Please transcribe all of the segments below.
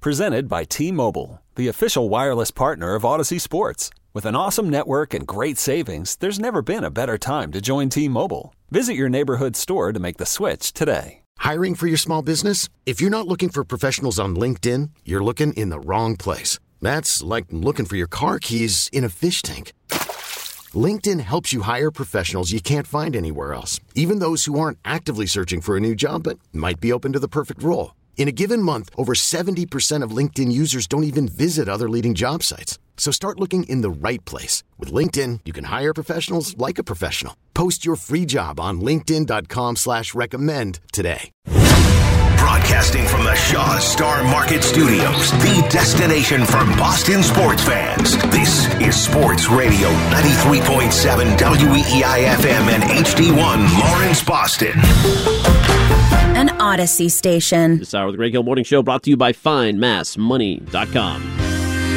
Presented by T-Mobile, the official wireless partner of Odyssey Sports. With an awesome network and great savings, there's never been a better time to join T-Mobile. Visit your neighborhood store to make the switch today. Hiring for your small business? If you're not looking for professionals on LinkedIn, you're looking in the wrong place. That's like looking for your car keys in a fish tank. LinkedIn helps you hire professionals you can't find anywhere else, even those who aren't actively searching for a new job but might be open to the perfect role. In a given month, over 70% of LinkedIn users don't even visit other leading job sites. So start looking in the right place. With LinkedIn, you can hire professionals like a professional. Post your free job on linkedin.com/recommend today. Broadcasting from the Shaw Star Market Studios, the destination for Boston sports fans. This is Sports Radio 93.7 WEEI-FM and HD1 Lawrence, Boston. An Odyssey station. This hour of the Greg Hill Morning Show brought to you by FindMassMoney.com.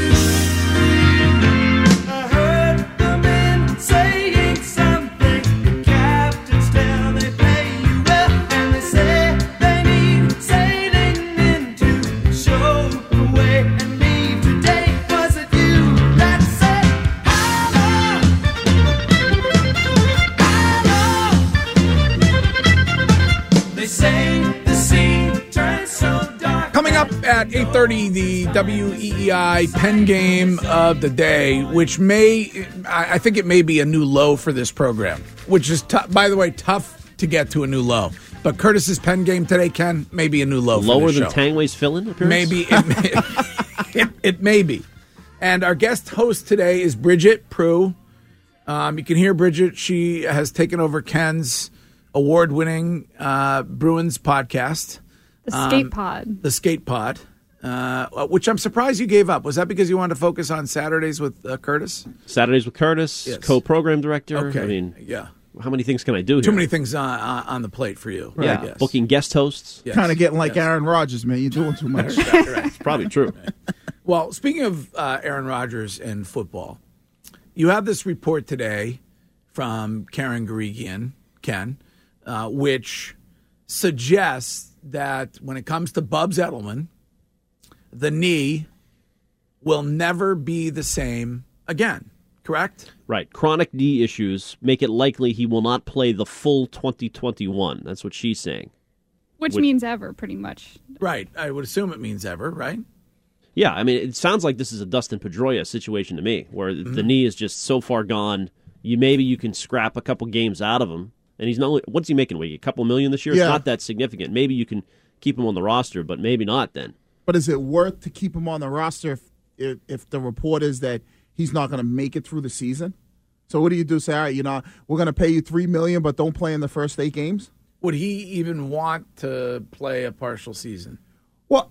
At 8:30, the WEEI Penn game of the day, which I think it may be a new low for this program, which is, by the way, tough to get to a new low. But Curtis's Penn game today, Ken, may be a new low for Lower this show. than Tangway's fill-in appearance? Maybe. It may be. And our guest host today is Bridget Prue. You can hear Bridget. She has taken over Ken's award-winning Bruins podcast. The Skate Pod. The Skate Pod, which I'm surprised you gave up. Was that because you wanted to focus on Saturdays with Curtis? Saturdays with Curtis, yes. Co-program director. Okay. I mean, yeah. How many things can I do here? Too many things on the plate for you. Yeah, right. Booking guest hosts. Yes. Kind of getting like Aaron Rodgers, man. You're doing too much. Right. It's probably true. Well, speaking of Aaron Rodgers and football, you have this report today from Karen Guregian, Ken, which suggests that when it comes to Bubs Edelman, the knee will never be the same again, correct? Right. Chronic knee issues make it likely he will not play the full 2021. That's what she's saying. Which means ever, pretty much. Right. I would assume it means ever, right? Yeah, I mean, it sounds like this is a Dustin Pedroia situation to me, where the knee is just so far gone, maybe you can scrap a couple games out of him. And he's not only, what's he making? A couple million this year? Yeah. It's not that significant. Maybe you can keep him on the roster, but maybe not then. But is it worth to keep him on the roster if the report is that he's not going to make it through the season? So what do you do? Say, all right, we're going to pay you $3 million, but don't play in the first 8 games? Would he even want to play a partial season? Well,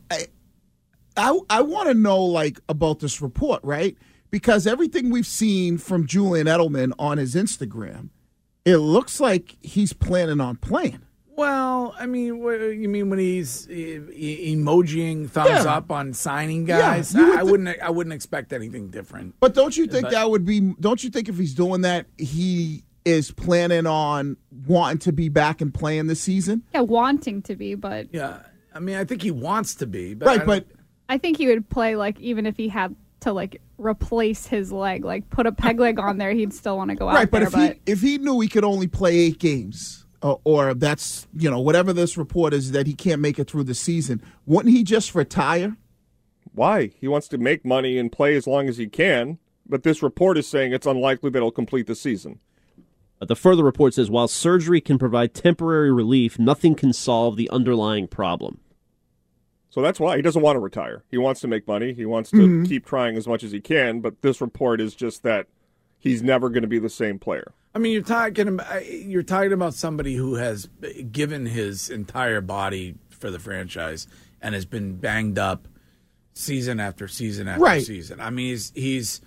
I want to know about this report, right? Because everything we've seen from Julian Edelman on his Instagram, it looks like he's planning on playing. Well, I mean, what, you mean when he's emojiing thumbs up on signing guys? Yeah, I wouldn't expect anything different. But don't you think that would be? Don't you think if he's doing that, he is planning on wanting to be back and playing this season? Yeah, wanting to be, but yeah, I mean, I think he wants to be, but right. But I think he would play even if he had to replace his leg, put a peg leg on there, he'd still want to go out there. Right, but if he knew he could only play 8 games, or that's whatever this report is that he can't make it through the season, wouldn't he just retire? Why? He wants to make money and play as long as he can, but this report is saying it's unlikely that he'll complete the season. But the further report says while surgery can provide temporary relief, nothing can solve the underlying problem. So that's why he doesn't want to retire. He wants to make money. He wants to keep trying as much as he can, but this report is just that he's never going to be the same player. I mean, you're talking about somebody who has given his entire body for the franchise and has been banged up season after season after season. I mean, he's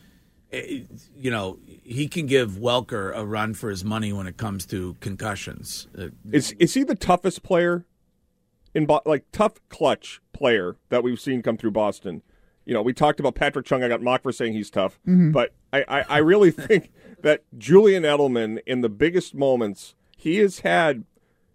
he can give Welker a run for his money when it comes to concussions. Is he the toughest player tough clutch player that we've seen come through Boston? We talked about Patrick Chung. I got mocked for saying he's tough, but I really think that Julian Edelman, in the biggest moments, he has had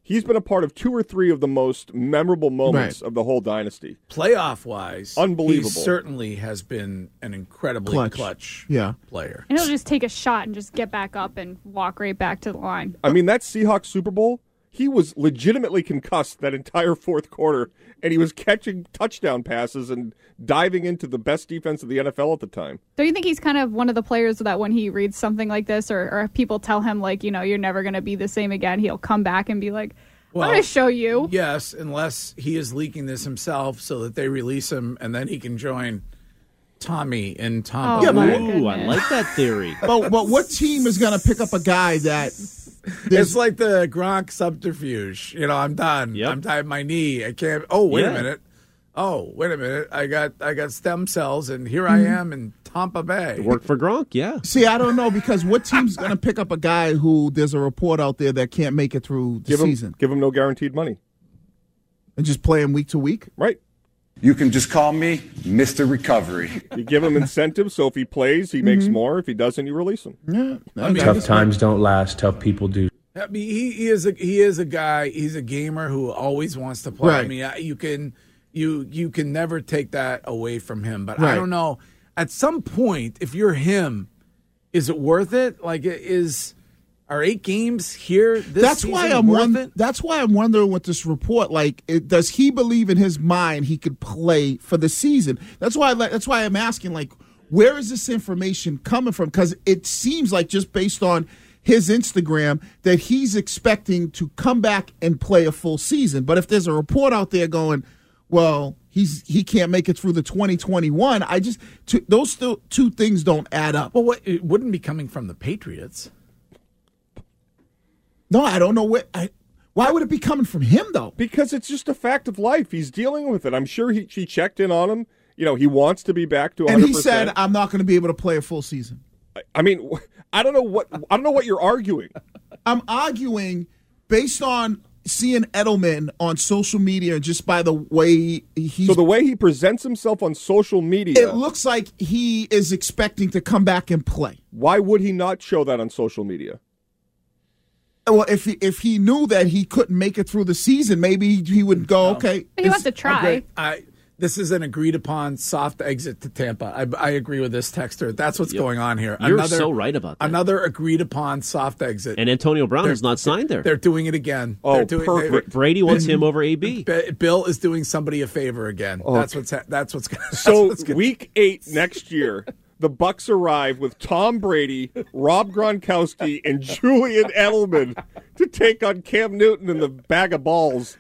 he's been a part of 2 or 3 of the most memorable moments of the whole dynasty. Playoff-wise, unbelievable. He certainly has been an incredibly clutch player. And he'll just take a shot and just get back up and walk right back to the line. I mean, that Seahawks Super Bowl, he was legitimately concussed that entire fourth quarter, and he was catching touchdown passes and diving into the best defense of the NFL at the time. Don't you think he's kind of one of the players that when he reads something like this or if people tell him, like, you're never going to be the same again, he'll come back and be like, I'm going to show you. Yes, unless he is leaking this himself so that they release him and then he can join Tommy and Tom. Ooh, I like that theory. But what team is going to pick up a guy that... It's like the Gronk subterfuge. I'm done. Yep. I'm tied my knee. I can't. Oh, wait a minute. I got stem cells, and here I am in Tampa Bay. Work for Gronk, yeah. See, I don't know, because what team's going to pick up a guy who there's a report out there that can't make it through the season? Give him no guaranteed money. And just play him week to week? Right. You can just call me Mr. Recovery. You give him incentives, so if he plays, he makes more. If he doesn't, you release him. Yeah. Tough times don't last. Tough people do. I mean, he is a guy. He's a gamer who always wants to play. Right. I mean, you can never take that away from him. But Right. I don't know. At some point, if you're him, is it worth it? Like, are 8 games here this season That's why I'm wondering with this report. Like, does he believe in his mind he could play for the season? That's why I'm asking. Like, where is this information coming from? Because it seems like, just based on his Instagram, that he's expecting to come back and play a full season. But if there's a report out there going, well, he can't make it through the 2021, those two things don't add up. Well, it wouldn't be coming from the Patriots. No, I don't know why would it be coming from him, though? Because it's just a fact of life. He's dealing with it. I'm sure she checked in on him. He wants to be back to 100%. And he said, I'm not going to be able to play a full season. I mean, I don't know what you're arguing. I'm arguing based on seeing Edelman on social media, just by the way So the way he presents himself on social media, it looks like he is expecting to come back and play. Why would he not show that on social media? Well, if he knew that he couldn't make it through the season, maybe he would go, okay. But he wants to try. This is an agreed-upon soft exit to Tampa. I agree with this texter. That's what's going on here. You're so right about that. Another agreed-upon soft exit. And Antonio Brown is not signed there. They're doing it again. Oh, perfect. Brady wants him over AB. Bill is doing somebody a favor again. Oh. That's what's going to So week 8 next year, the Bucs arrive with Tom Brady, Rob Gronkowski, and Julian Edelman to take on Cam Newton in the bag of balls.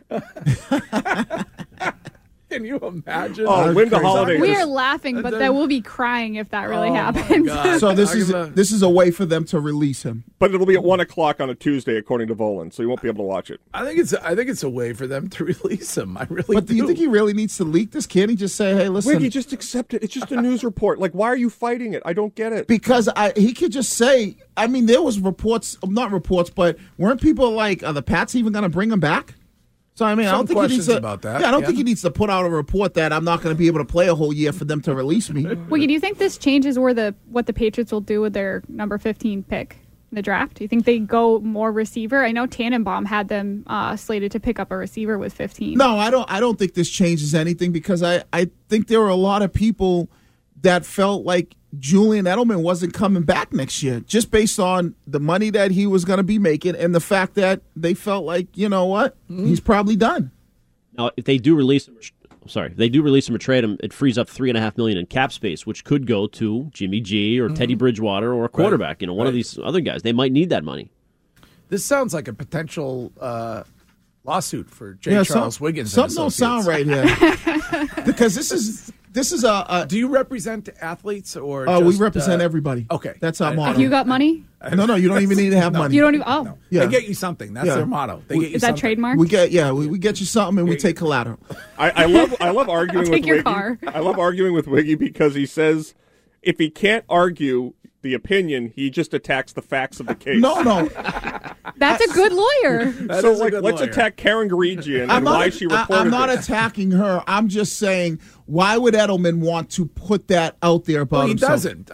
Can you imagine? Oh, Linda Holiday. We are laughing, but then we'll be crying if that really happens. So this is a way for them to release him. But it'll be at 1:00 on a Tuesday, according to Volan, so you won't be able to watch it. I think it's a way for them to release him. I really But do you think he really needs to leak this? Can't he just say, hey, listen? Wiggy, just accept it. It's just a news report. Like, why are you fighting it? I don't get it. Because he could just say, I mean, there was not reports, but weren't people like, are the Pats even going to bring him back? So, I mean, I don't think he needs to, about that. Yeah, I don't think he needs to put out a report that I'm not going to be able to play a whole year for them to release me. Wiggy, do you think this changes what the Patriots will do with their number 15 pick in the draft? Do you think they go more receiver? I know Tannenbaum had them slated to pick up a receiver with 15. No, I don't think this changes anything, because I think there were a lot of people that felt like Julian Edelman wasn't coming back next year, just based on the money that he was going to be making and the fact that they felt like, you know what, he's probably done. Now, if they do release him, or trade him, it frees up $3.5 million in cap space, which could go to Jimmy G or Teddy Bridgewater or a quarterback. Right. One of these other guys. They might need that money. This sounds like a potential lawsuit for Charles Wiggins. Something don't sound right here, because this is a. Do you represent athletes or? We represent everybody. Okay, that's our motto. You got money? No, you don't even need to have money. You don't even. Oh, no. Yeah. They get you something. That's their motto. They get you is something. that trademark? We get we get you something and we take collateral. I love arguing I'll with take your Wiggy. car. I love arguing with Wiggy because he says if he can't argue the opinion, he just attacks the facts of the case. No. That's a good lawyer. So, let's attack Karen Garigian and why she reported I'm not this. attacking her. I'm just saying, why would Edelman want to put that out there about himself? He doesn't.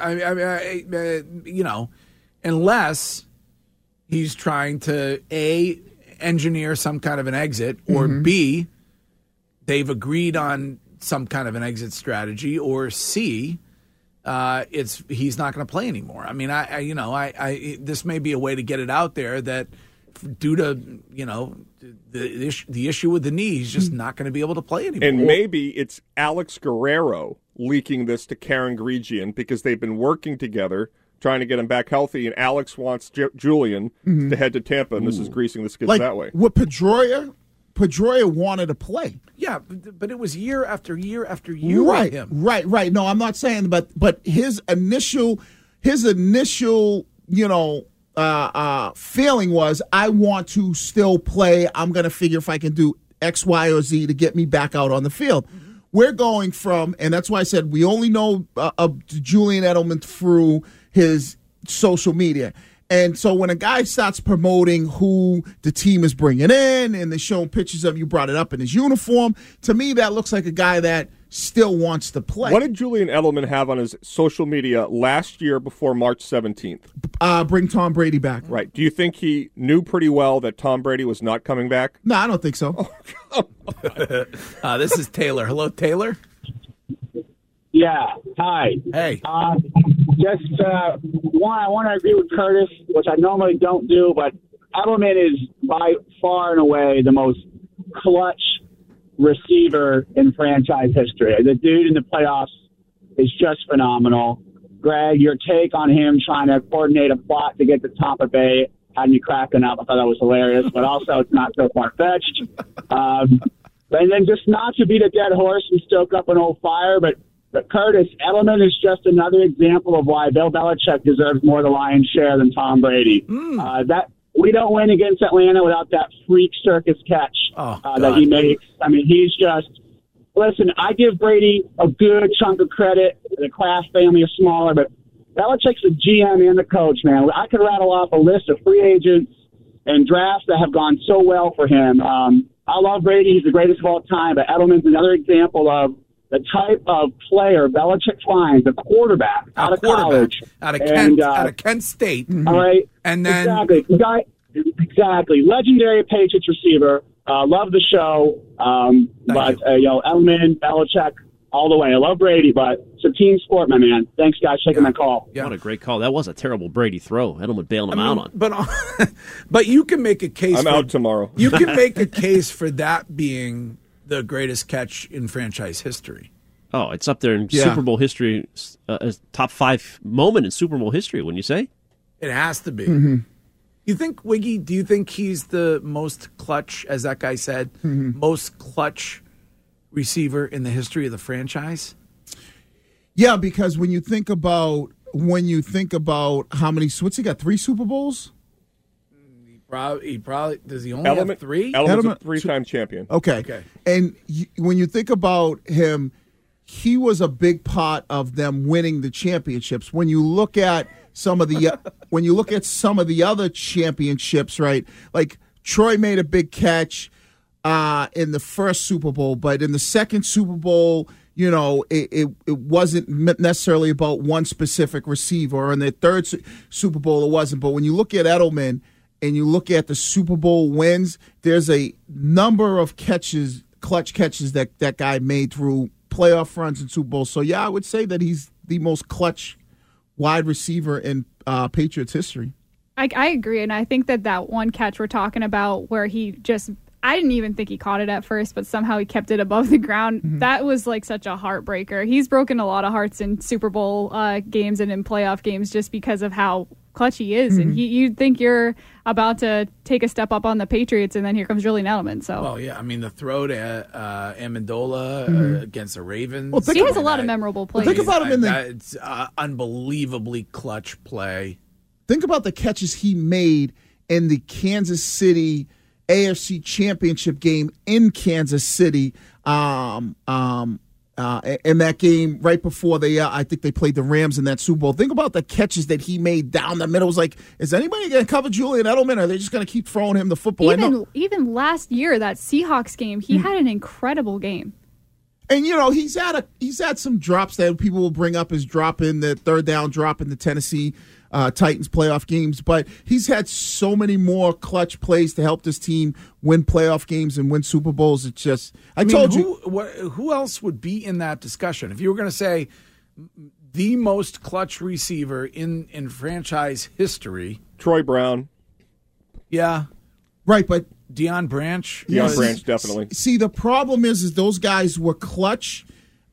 I unless he's trying to engineer some kind of an exit, or B, they've agreed on some kind of an exit strategy, or C, he's not going to play anymore. I mean, this may be a way to get it out there that due to the issue with the knee, he's just not going to be able to play anymore. And maybe it's Alex Guerrero leaking this to Karen Gregian because they've been working together, trying to get him back healthy, and Alex wants Julian to head to Tampa, and this is greasing the skids that way. With Pedroia wanted to play. Yeah, but it was year after year after year with him. Right. No, I'm not saying, but his initial, feeling was, I want to still play. I'm going to figure if I can do X, Y, or Z to get me back out on the field. We're going from, and that's why I said we only know of Julian Edelman through his social media. And so when a guy starts promoting who the team is bringing in and they're showing pictures of, you brought it up, in his uniform, to me that looks like a guy that still wants to play. What did Julian Edelman have on his social media last year before March 17th? Bring Tom Brady back. Right. Do you think he knew pretty well that Tom Brady was not coming back? No, I don't think so. This is Taylor. Hello, Taylor. Yeah. Hi. Hey. I want to agree with Curtis, which I normally don't do, but Edelman is by far and away the most clutch receiver in franchise history. The dude in the playoffs is just phenomenal. Greg, your take on him trying to coordinate a plot to get to Tampa Bay had me cracking up. I thought that was hilarious, but also it's not so far-fetched. And then just not to beat a dead horse and stoke up an old fire, but Curtis, Edelman is just another example of why Bill Belichick deserves more of the lion's share than Tom Brady. That we don't win against Atlanta without that freak circus catch that he makes. I mean, he's just – listen, I give Brady a good chunk of credit. The Kraft family is smaller, but Belichick's the GM and the coach, man. I could rattle off a list of free agents and drafts that have gone so well for him. I love Brady. He's the greatest of all time, but Edelman's another example of the type of player Belichick finds, a quarterback out of college. Out of Kent State. All right. And then Exactly. Legendary Patriots receiver. Love the show. Edelman, Belichick, all the way. I love Brady, but it's a team sport, my man. Thanks, guys, for taking my call. Yeah. What a great call. That was a terrible Brady throw. Edelman bailed him out on. But you can make a case. I'm out tomorrow. You can make a case for that being the greatest catch in franchise history. Oh, it's up there in Super Bowl history, top 5 moment in Super Bowl history, wouldn't you say? It has to be. You think, Wiggy, do you think he's the most clutch, as that guy said, most clutch receiver in the history of the franchise? Yeah, because when you think about how many, what's he got, 3 Super Bowls? He probably does he only have 3? Edelman's a 3-time champion. Okay. And when you think about him, he was a big part of them winning the championships. When you look at some of the other championships, right? Like Troy made a big catch in the first Super Bowl, but in the second Super Bowl, it wasn't necessarily about one specific receiver. Or in the third Super Bowl, it wasn't. But when you look at Edelman and you look at the Super Bowl wins, there's a number of clutch catches that guy made through playoff runs and Super Bowls. So, yeah, I would say that he's the most clutch wide receiver in Patriots history. I agree, and I think that one catch we're talking about where he just – I didn't even think he caught it at first, but somehow he kept it above the ground. That was like such a heartbreaker. He's broken a lot of hearts in Super Bowl games and in playoff games just because of how clutch he is. And you'd think you're about to take a step up on the Patriots, and then here comes Julian Edelman. So, well, yeah, I mean, the throw to Amendola against the Ravens. Well, he has a lot of memorable plays. Think about him it's unbelievably clutch play. Think about the catches he made in the Kansas City AFC Championship game in Kansas City. In that game right before I think they played the Rams in that Super Bowl. Think about the catches that he made down the middle. It was like, is anybody going to cover Julian Edelman, or are they just going to keep throwing him the football? Even last year, that Seahawks game, he had an incredible game. And he's had some drops that people will bring up as drop in the third down drop in the Tennessee Titans playoff games, but he's had so many more clutch plays to help this team win playoff games and win Super Bowls. It's just, I told you. Who else would be in that discussion? If you were going to say the most clutch receiver in franchise history, Troy Brown. Yeah. Right, but Deion Branch. Deion Branch, definitely. See, the problem is those guys were clutch.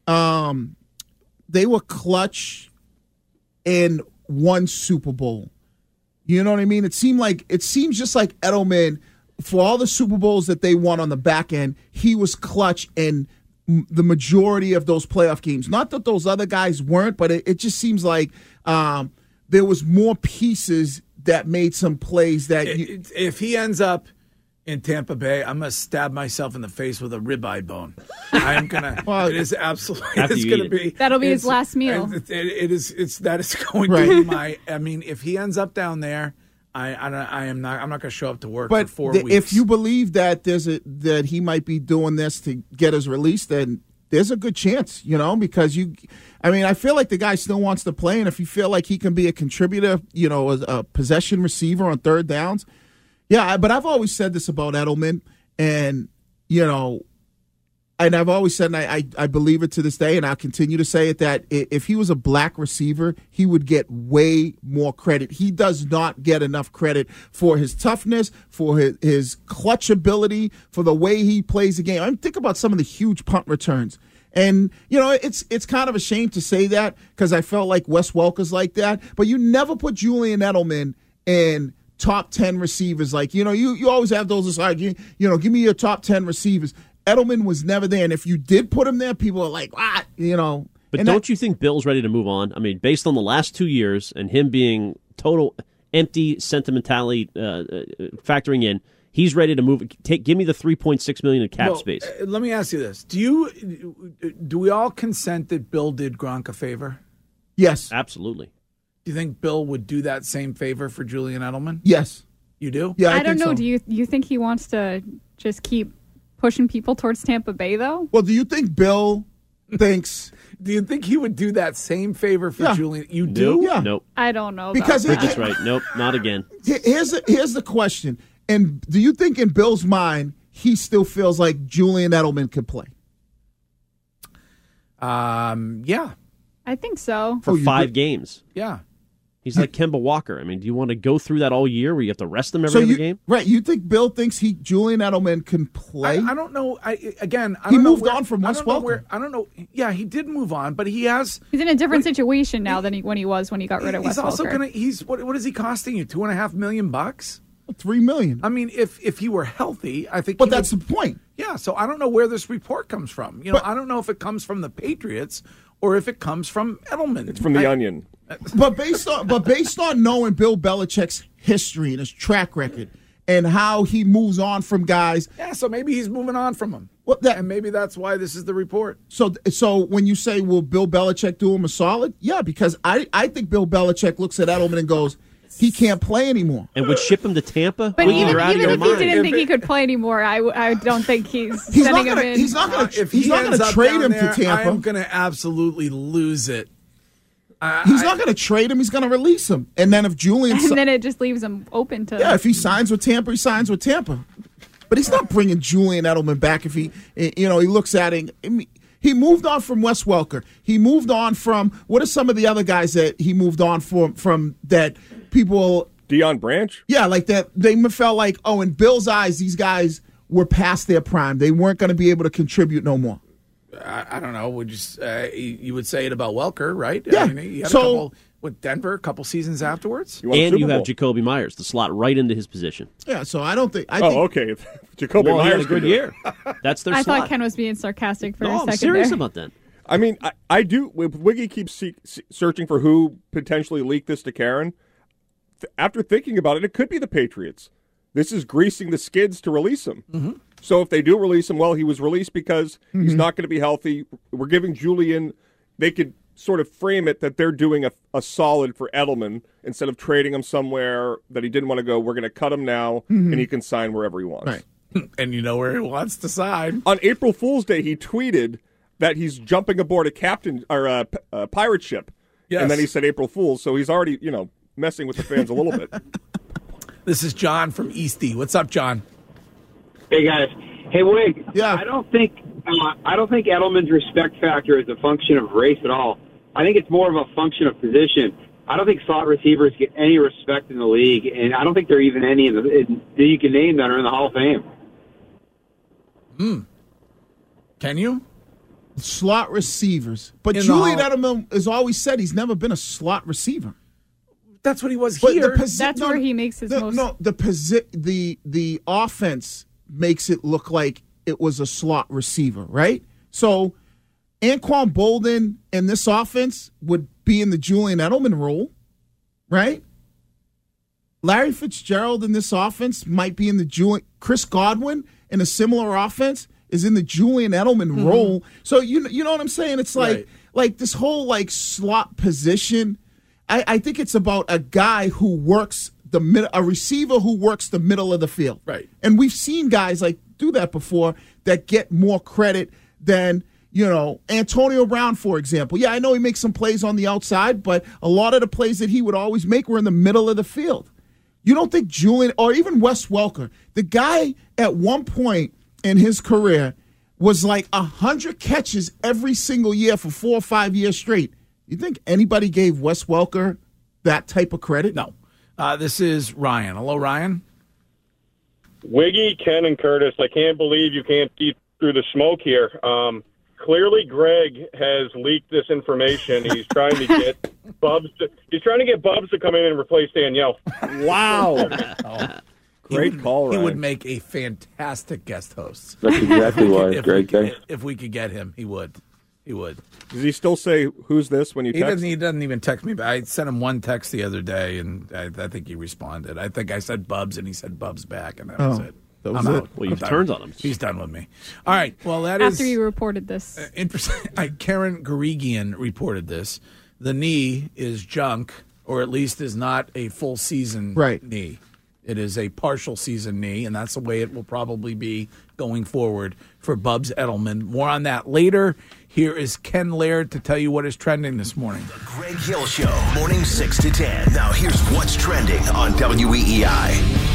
They were clutch in one Super Bowl. You know what I mean? It seems just like Edelman, for all the Super Bowls that they won on the back end, he was clutch in the majority of those playoff games. Not that those other guys weren't, but it just seems like there was more pieces that made some plays that if he ends up in Tampa Bay, I'm going to stab myself in the face with a ribeye bone. I am going to. Well, it is absolutely. It's going to be. That'll be his last meal. It is. That is going to be my. I mean, if he ends up down there, I'm not going to show up to work for 4 weeks. If you believe that that he might be doing this to get his release, then there's a good chance, because I feel like the guy still wants to play, and if you feel like he can be a contributor, a possession receiver on third downs. Yeah, but I've always said this about Edelman, and, and I've always said, and I believe it to this day, and I'll continue to say it, that if he was a black receiver, he would get way more credit. He does not get enough credit for his toughness, for his clutch ability, for the way he plays the game. Think about some of the huge punt returns. And, it's kind of a shame to say that because I felt like Wes Welker's like that, but you never put Julian Edelman in top 10 receivers. Like, you always have those, like, give me your top 10 receivers. Edelman was never there. And if you did put him there, people are like, what? But don't you think Bill's ready to move on? I mean, based on the last 2 years and him being total empty sentimentality factoring in, he's ready to move. Give me the $3.6 million in cap space. Let me ask you this. Do we all consent that Bill did Gronk a favor? Yes. Absolutely. Do you think Bill would do that same favor for Julian Edelman? Yes. You do? Yeah, I don't know. So. Do you think he wants to just keep pushing people towards Tampa Bay, though? Well, do you think Bill thinks... Do you think he would do that same favor for Julian? You do? Yeah. Nope. I don't know. Because that's right. Nope, not again. Here's the question. And do you think in Bill's mind, he still feels like Julian Edelman could play? Yeah. I think so. For 5 games. Yeah. He's like Kemba Walker. I mean, do you want to go through that all year where you have to rest him every other game? Right. You think Bill thinks Julian Edelman can play? I don't know. He moved on from Wes Welker. I don't know. Yeah, he did move on, but he's in a different situation now than when he was when he got rid of Wes Welker. He's also going to. What is he costing you? $2.5 million? $3 million. I mean, if he were healthy, I think. But that's the point. Yeah. So I don't know where this report comes from. I don't know if it comes from the Patriots or if it comes from Edelman. It's from the Onion. But based on knowing Bill Belichick's history and his track record and how he moves on from guys. Yeah, so maybe he's moving on from them. And maybe that's why this is the report. So when you say, will Bill Belichick do him a solid? Yeah, because I think Bill Belichick looks at Edelman and goes, he can't play anymore. And would ship him to Tampa? But even if he didn't think he could play anymore, I don't think he's sending him in. He's not going to trade him to Tampa. I'm going to absolutely lose it. He's not going to trade him. He's going to release him. And then if Julian... And then it just leaves him open to... Yeah, if he signs with Tampa, he signs with Tampa. But he's not bringing Julian Edelman back if he looks at it. He moved on from Wes Welker. He moved on from... What are some of the other guys that he moved on from that people... Deion Branch? Yeah, like that. They felt like, in Bill's eyes, these guys were past their prime. They weren't going to be able to contribute no more. I don't know. You would say it about Welker, right? Yeah. I mean, he had a couple with Denver, a couple seasons afterwards. And you have Jacoby Myers, the slot right into his position. Yeah, so I don't think... okay. Jacoby Myers had a good year. That's their slot. I thought Ken was being sarcastic for a second. I'm serious there. about that. I mean, I do... Wiggy keeps searching for who potentially leaked this to Karen. After thinking about it, it could be the Patriots. This is greasing the skids to release him. Mm-hmm. So if they do release him, he was released because he's not going to be healthy. We're giving Julian, they could sort of frame it that they're doing a solid for Edelman instead of trading him somewhere that he didn't want to go. We're going to cut him now, and he can sign wherever he wants. Right. And you know where he wants to sign. On April Fool's Day, he tweeted that he's jumping aboard a pirate ship. Yes. And then he said April Fool's, so he's already, messing with the fans a little bit. This is John from Eastie. What's up, John? Hey guys. Hey Wig. Yeah. I don't think Edelman's respect factor is a function of race at all. I think it's more of a function of position. I don't think slot receivers get any respect in the league, and I don't think there are even any that you can name that are in the Hall of Fame. Can you? Slot receivers. But Julian Edelman has always said he's never been a slot receiver. That's what he was But here. That's where he makes his most. No, the offense makes it look like it was a slot receiver, right? So Anquan Bolden in this offense would be in the Julian Edelman role, right? Larry Fitzgerald in this offense might be in the Chris Godwin in a similar offense is in the Julian Edelman role. So you know what I'm saying? It's like this whole like slot position. I think it's about a guy who works a receiver who works the middle of the field. Right. And we've seen guys like do that before that get more credit than, Antonio Brown, for example. Yeah, I know he makes some plays on the outside, but a lot of the plays that he would always make were in the middle of the field. You don't think Julian or even Wes Welker, the guy at one point in his career was like 100 catches every single year for 4 or 5 years straight. You think anybody gave Wes Welker that type of credit? No. This is Ryan. Hello, Ryan. Wiggy, Ken, and Curtis, I can't believe you can't see through the smoke here. Clearly, Greg has leaked this information. He's trying to get Bubs. He's trying to get Bubs to come in and replace Danielle. Wow. Great call, Ryan. He would make a fantastic guest host. That's exactly why, Greg. If we could get him, he would. He would. Does he still say, who's this, when you text? He doesn't even text me. But I sent him one text the other day, and I think he responded. I think I said Bubs, and he said Bubs back, and that was it. That was it. Well, you've turned on him. He's done with me. All right. Well, that After is you reported this. interesting. Karen Guregian reported this. The knee is junk, or at least is not a full season knee. It is a partial season knee, and that's the way it will probably be going forward for Bubs Edelman. More on that later. Here is Ken Laird to tell you what is trending this morning. The Greg Hill Show, morning 6 to 10. Now here's what's trending on WEEI.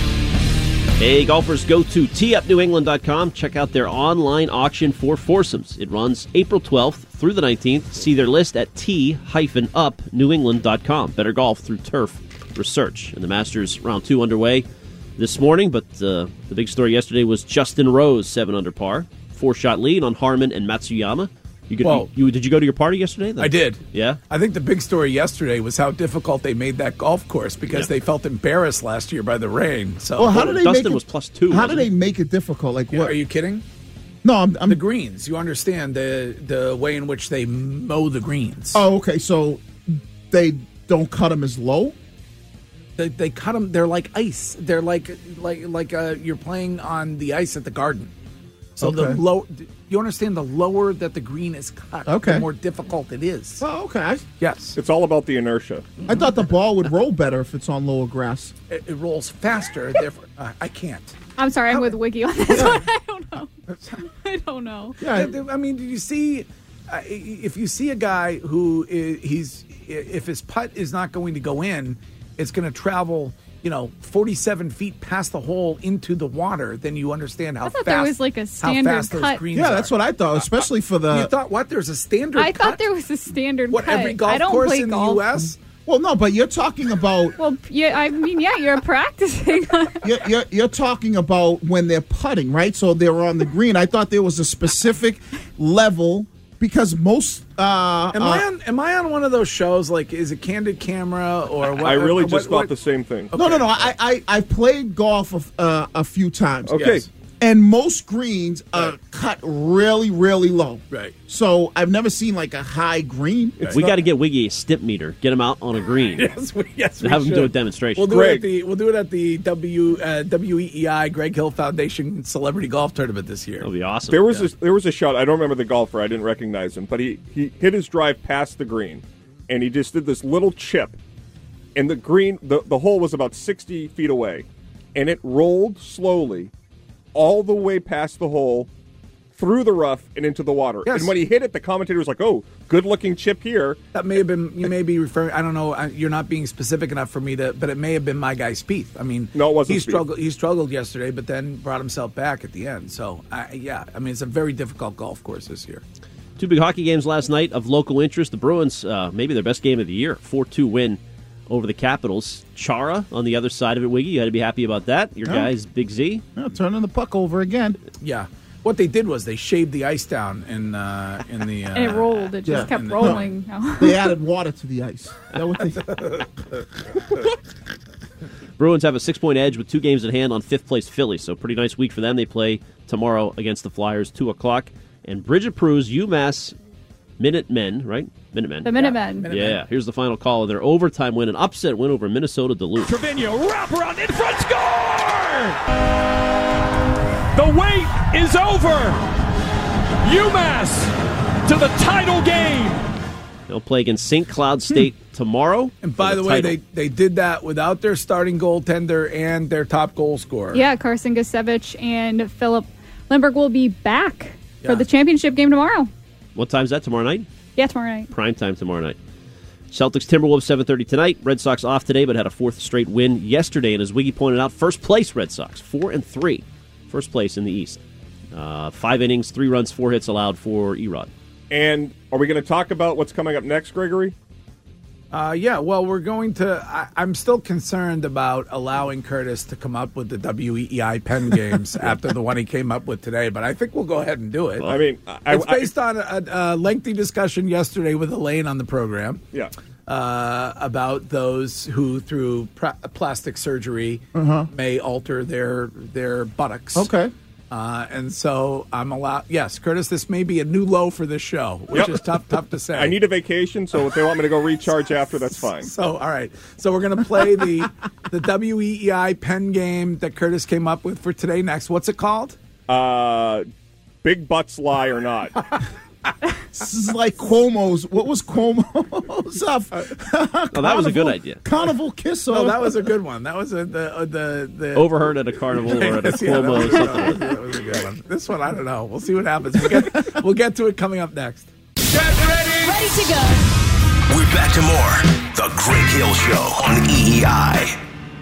Hey, golfers, go to teeupnewengland.com. Check out their online auction for foursomes. It runs April 12th through the 19th. See their list at tee-upnewengland.com. Better golf through turf research. And the Masters round 2 underway this morning, but the big story yesterday was Justin Rose, 7 under par. 4-shot lead on Harman and Matsuyama. Did you go to your party yesterday? I did. Yeah? I think the big story yesterday was how difficult they made that golf course because they felt embarrassed last year by the rain. So how did they Dustin make it, was +2. How do they make it difficult? Like what? Are you kidding? No, I'm the greens. You understand the way in which they mow the greens. Oh, okay. So they don't cut them as low? They cut them. They're like ice. They're like you're playing on the ice at the Garden. So the low. You understand the lower that the green is cut, the more difficult it is. Oh, okay. Yes. It's all about the inertia. I thought the ball would roll better if it's on lower grass. It rolls faster. Therefore, I can't. I'm sorry, I'm with Wiki on this one. I don't know. I don't know. Yeah, I mean, did you see? If you see a guy who if his putt is not going to go in, it's going to travel 47 feet past the hole into the water, then you understand how fast. There was like a standard cut. Yeah, that's what I thought, especially for the. You thought what? There's a standard. I cut? thought there was a standard. What cut. every golf course in the U.S. Well, no, but you're talking about. Well, yeah, I mean, yeah, you're practicing. you're talking about when they're putting, right? So they're on the green. I thought there was a specific level. Because most am I on one of those shows? Like, is it Candid Camera or what? I really just thought the same thing. Okay. No. I played golf a few times. Okay. Yes. And most greens are cut really, really low. Right. So I've never seen like a high green. We got to get Wiggy a stimp meter. Get him out on a green. Yes, we have him do a demonstration. We'll do it at the WEEI Greg Hill Foundation Celebrity Golf Tournament this year. That'll be awesome. There was a shot. I don't remember the golfer. I didn't recognize him, but he hit his drive past the green, and he just did this little chip, and the green the hole was about 60 feet away, and it rolled slowly all the way past the hole, through the rough and into the water. Yes. And when he hit it, the commentator was like, "Oh, good-looking chip here." That may have been, you may be referring, I don't know, you're not being specific enough for me to, but it may have been my guy Spieth. I mean, no, it wasn't he struggled yesterday, but then brought himself back at the end. So, it's a very difficult golf course this year. Two big hockey games last night of local interest. The Bruins, maybe their best game of the year, 4-2 win over the Capitals. Chara on the other side of it, Wiggy. You had to be happy about that. Your guys, Big Z. Turning the puck over again. Yeah. What they did was they shaved the ice down in the and it rolled. It just kept rolling. No. They added water to the ice. Is that what they Bruins have a 6-point edge with 2 games at hand on 5th-place Philly, so pretty nice week for them. They play tomorrow against the Flyers, 2 o'clock. And Bridget Prue's UMass Minutemen, right? Minutemen. The Minutemen. Yeah, here's the final call of their overtime win, an upset win over Minnesota Duluth. Trevino, wraparound in front, score! The wait is over. UMass to the title game. They'll play against St. Cloud State tomorrow. And by the way, they did that without their starting goaltender and their top goal scorer. Yeah, Carson Gusevich and Philip Lindbergh will be back for the championship game tomorrow. What time is that, tomorrow night? Yeah, tomorrow night. Prime time tomorrow night. Celtics Timberwolves 7:30 tonight. Red Sox off today, but had a 4th straight win yesterday. And as Wiggy pointed out, first place Red Sox, 4-3. First place in the East. 5 innings, 3 runs, 4 hits allowed for Erod. And are we going to talk about what's coming up next, Gregory? Well, we're going to... I'm still concerned about allowing Curtis to come up with the WEEI pen games after the one he came up with today, but I think we'll go ahead and do it. I mean... It's based on a lengthy discussion yesterday with Elaine on the program. Yeah. About those who, through plastic surgery, may alter their buttocks. Okay. And so I'm allowed. Yes, Curtis, this may be a new low for this show, which is tough to say. I need a vacation, so if they want me to go recharge after, that's fine. So, all right. So we're going to play the WEEI pen game that Curtis came up with for today next. What's it called? Big Butts Lie or Not. This is like Cuomo's. What was Cuomo's? That was a good idea. Carnival Kiss. No, that was a good one. That was the overheard at a carnival or at a Cuomo. That was a good one. This one, I don't know. We'll see what happens. We'll get to it coming up next. Get ready. Ready to go. We're back to more The Greg Hill Show on EEI.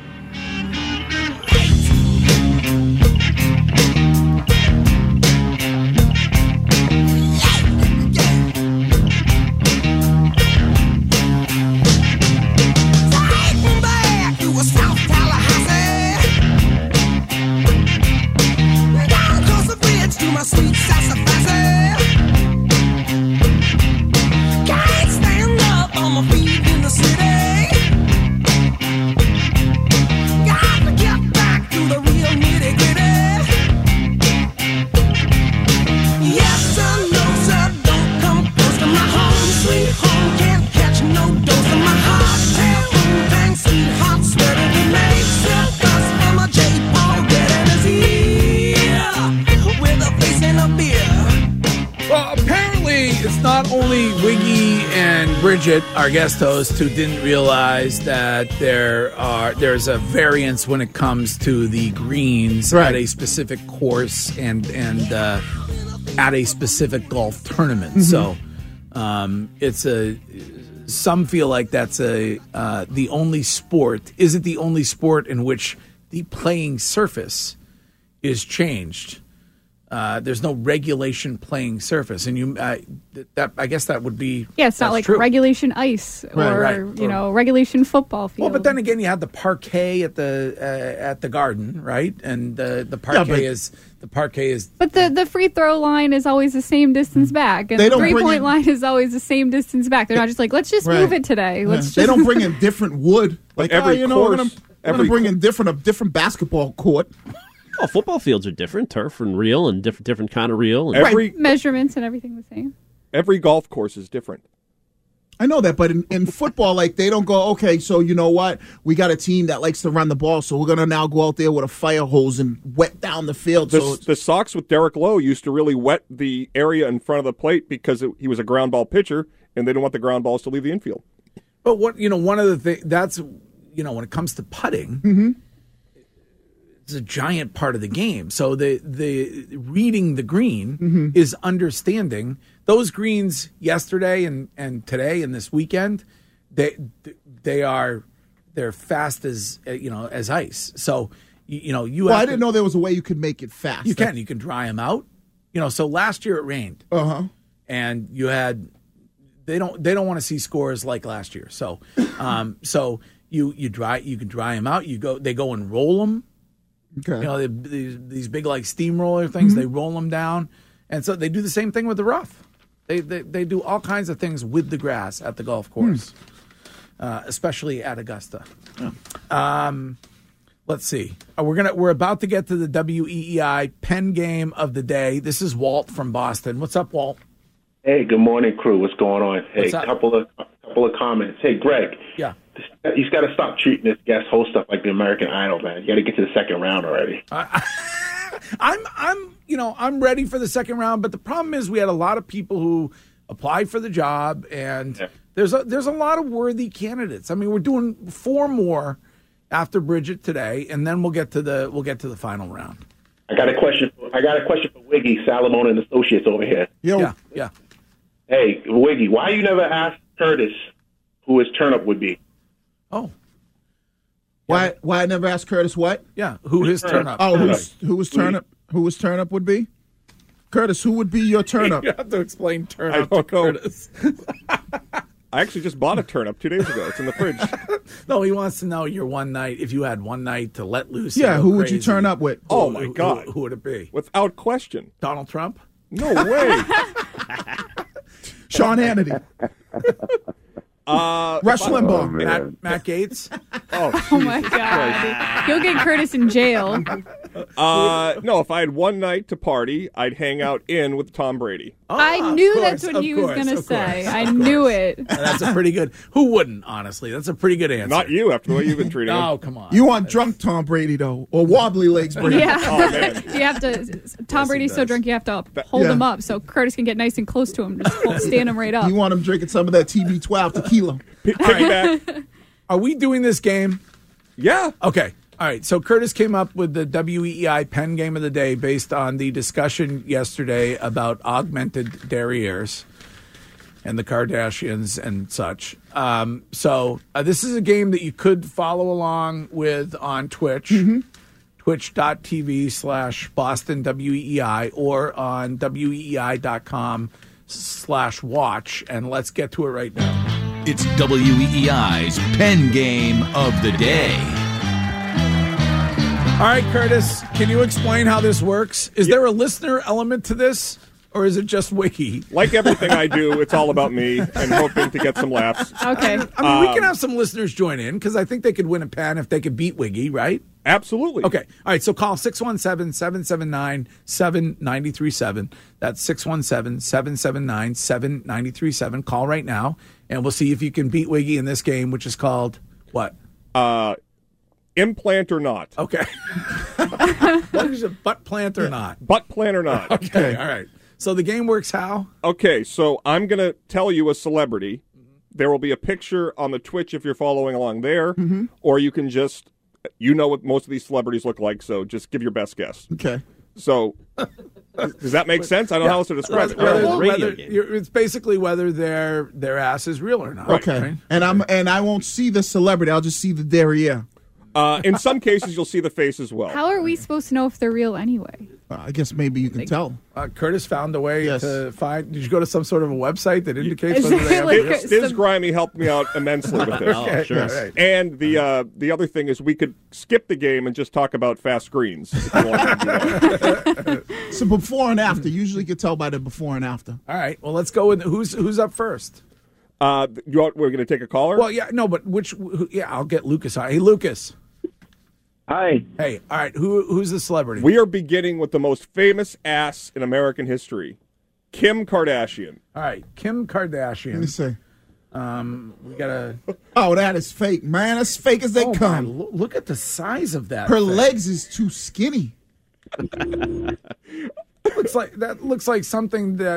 Bridget, our guest host, who didn't realize that there's a variance when it comes to the greens at a specific course and at a specific golf tournament. Mm-hmm. So some feel like that's the only sport. Is it the only sport in which the playing surface is changed? There's no regulation playing surface, and I guess that would be it's not like true. Regulation ice or regulation football field. Well, but then again, you have the parquet at the Garden, right? And the parquet is. But the free throw line is always the same distance back, and the 3-point line is always the same distance back. They're not just like, let's just move it today. They don't bring in different wood. Like every course, we're gonna bring in a different basketball court. Oh, football fields are different, turf and real, and different kind of real. And measurements and everything the same. Every golf course is different. I know that, but in football, like, they don't go, okay, so you know what? We got a team that likes to run the ball, so we're going to now go out there with a fire hose and wet down the field. The Sox with Derek Lowe used to really wet the area in front of the plate because he was a ground ball pitcher, and they didn't want the ground balls to leave the infield. But one of the things when it comes to putting. Mm-hmm. is a giant part of the game. So the reading the green is understanding those greens yesterday and today and this weekend. They're fast as as ice. So you. Well, I didn't know there was a way you could make it fast. You can dry them out. So last year it rained. And you had. They don't want to see scores like last year. So you can dry them out. They go and roll them. Okay. These big like steamroller things. They roll them down, and so they do the same thing with the rough. They do all kinds of things with the grass at the golf course, especially at Augusta. Let's see. We're about to get to the WEEI pen game of the day. This is Walt from Boston. What's up, Walt? Hey, good morning, crew. What's going on? Hey, couple of comments. Hey, Greg. Yeah. He's got to stop treating this guest host stuff like the American Idol, man. You got to get to the second round already. I'm ready for the second round, but the problem is we had a lot of people who applied for the job, and there's a lot of worthy candidates. I mean, we're doing 4 more after Bridget today, and then we'll get to the final round. I got a question for Wiggy, Salamone and Associates over here. Yeah. Hey, Wiggy, why you never asked Curtis who his turnip would be? Oh. Why I never asked Curtis what? Yeah, who his turnip. Oh, who his turnip would be? Curtis, who would be your turnip? You have to explain turnip to Curtis. I actually just bought a turnip 2 days ago. It's in the fridge. No, he wants to know your one night, if you had one night to let loose. Yeah, who would you turn up with? Oh, my God. Who would it be? Without question. Donald Trump? No way. Sean Hannity. Rush Limbaugh. Matt Gaetz. Oh my God. You'll get Curtis in jail. No, if I had one night to party, I'd hang out with Tom Brady. I knew that's what he was going to say. I knew it. That's a pretty good. Who wouldn't, honestly? That's a pretty good answer. Not you, after the way you've been treating him. Oh, come on. You want drunk Tom Brady, though, or wobbly legs Brady? Yeah. Oh, man. You have to. Tom Brady's so drunk, you have to hold him up so Curtis can get nice and close to him. Just stand him right up. You want him drinking some of that TB12 tequila. Piggyback. Are we doing this game? Yeah. Okay. All right. So Curtis came up with the WEEI pen game of the day based on the discussion yesterday about augmented derrieres and the Kardashians and such. So this is a game that you could follow along with on Twitch, twitch.tv/Boston WEEI, or on weei.com/watch. And let's get to it right now. It's WEEI's pen game of the day. All right, Curtis, can you explain how this works? Is there a listener element to this, or is it just Wiki? Like everything I do, it's all about me and hoping to get some laughs. Okay. I mean, we can have some listeners join in because I think they could win a pen if they could beat Wiggy, right? Absolutely. Okay. All right, so call 617-779-7937. That's 617-779-7937. Call right now, and we'll see if you can beat Wiggy in this game, which is called what? Implant or not. Okay. What is it, butt plant or not? Butt plant or not. Okay, all right. So the game works how? Okay, so I'm going to tell you a celebrity. There will be a picture on the Twitch if you're following along there, or you can just, you know what most of these celebrities look like, so just give your best guess. Okay. So, does that make sense? I don't know how else to describe it. It's basically whether their ass is real or not. Okay. Right? And I won't see the celebrity. I'll just see the derriere. In some cases, you'll see the face as well. How are we supposed to know if they're real anyway? I guess maybe you can tell. Curtis found a way to find. Did you go to some sort of a website that indicates Is whether they there have like Stiz Grimy helped me out immensely with this. Okay, sure. Right. And the other thing is we could skip the game and just talk about fast screens. If you want to do that. So before and after. Usually you can tell by the before and after. All right. Well, let's go with who's up first. We're going to take a caller? Well, yeah, no, but I'll get Lucas on. Hey, Lucas. Hi. Hey, all right. Who's the celebrity? We are beginning with the most famous ass in American history, Kim Kardashian. All right, Kim Kardashian. Let me see. We gotta. Oh, that is fake, man. As fake as they come. Look at the size of that. Her legs is too skinny. Looks like something that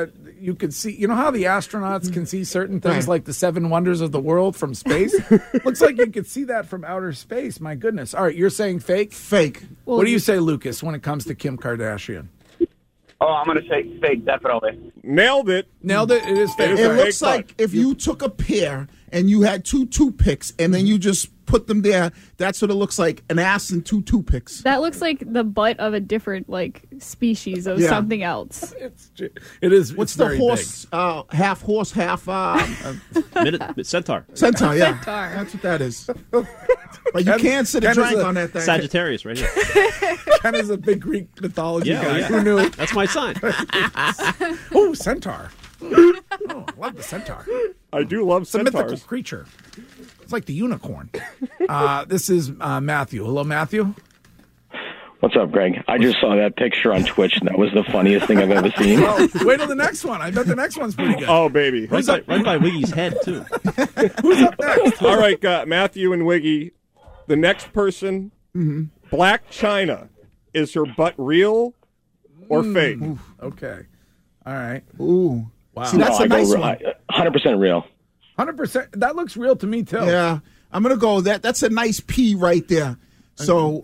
you could see. You know how the astronauts can see certain things like the 7 wonders of the world from space? Looks like you could see that from outer space. My goodness. All right, you're saying fake? Fake. Well, what do you say, Lucas, when it comes to Kim Kardashian? Oh, I'm going to say fake, definitely. Nailed it. Nailed it. It is fake. It looks like if you took a pear and you had 2 toothpicks and then you just put them there, that's what it looks like, an ass and 2 toothpicks. That looks like the butt of a different species of something else. It is. What's the horse? Half horse, half centaur. Centaur, yeah. Centaur. That's what that is. But you can't sit and drink on that thing. Sagittarius, right here. Ken is a big Greek mythology guy. Yeah. Who knew? That's my sign. Oh, centaur. Oh, I love the centaur. I do love It's a centaurs. mythical creature. It's like the unicorn. This is Matthew. Hello, Matthew. What's up, Greg? I just saw that picture on Twitch, and that was the funniest thing I've ever seen. Oh, wait till the next one. I bet the next one's pretty good. Oh, baby. Right by Wiggy's head, too. Who's up next? All right, Matthew and Wiggy. The next person, Black China. Is her butt real or fake? Okay. All right. Ooh. Wow. See, that's a nice one. 100% real. 100%. That looks real to me, too. Yeah. I'm going to go with that. That's a nice P right there. So,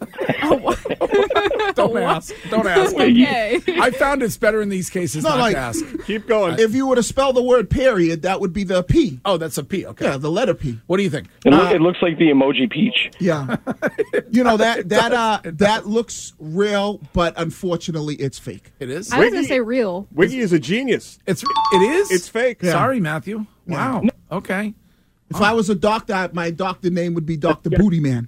don't ask. Don't ask. Okay. I found it's better in these cases not to ask. Keep going. If you were to spell the word period, that would be the P. Oh, that's a P. Okay. Yeah, the letter P. What do you think? It looks like the emoji peach. Yeah. You know, that looks real, but unfortunately it's fake. It is? I was going to say real. Wiggy is a genius. It is? It's fake. Yeah. Sorry, Matthew. Wow. Okay. If I was a doctor, my doctor name would be Dr. Booty Man.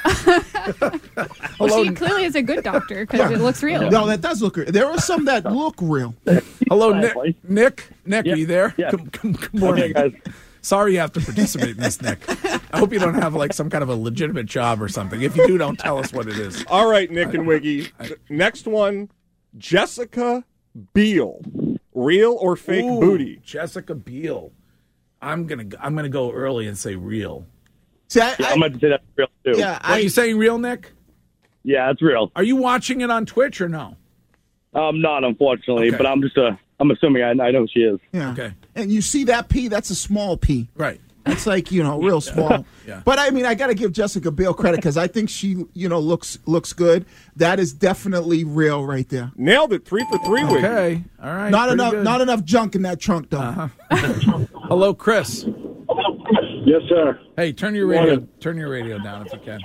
Well, she clearly is a good doctor because it looks real. No, that does look real. There are some that look real. Hello, Nick. Nick, are you there? Yeah. Good morning. Okay, guys. Sorry you have to participate in this, Nick. I hope you don't have some kind of a legitimate job or something. If you do, don't tell us what it is. All right, Nick and Wiggy. Next one, Jessica Biel. Real or fake booty? Jessica Biel. I'm gonna go early and say real. See, I'm going to say that's real, too. Yeah, Are you saying real, Nick? Yeah, it's real. Are you watching it on Twitch or no? I'm not, unfortunately, Okay. but I'm assuming I know she is. Yeah. Okay. And you see that P? That's a small P. Right. That's like, real small. Yeah. But I mean, I got to give Jessica Biel credit because I think she, looks good. That is definitely real right there. Nailed it. 3 for 3, Wiggy. Okay. All right. Not Pretty enough. good. Not enough junk in that trunk, though. Hello, Chris. Yes, sir. Hey, turn your radio down if you can.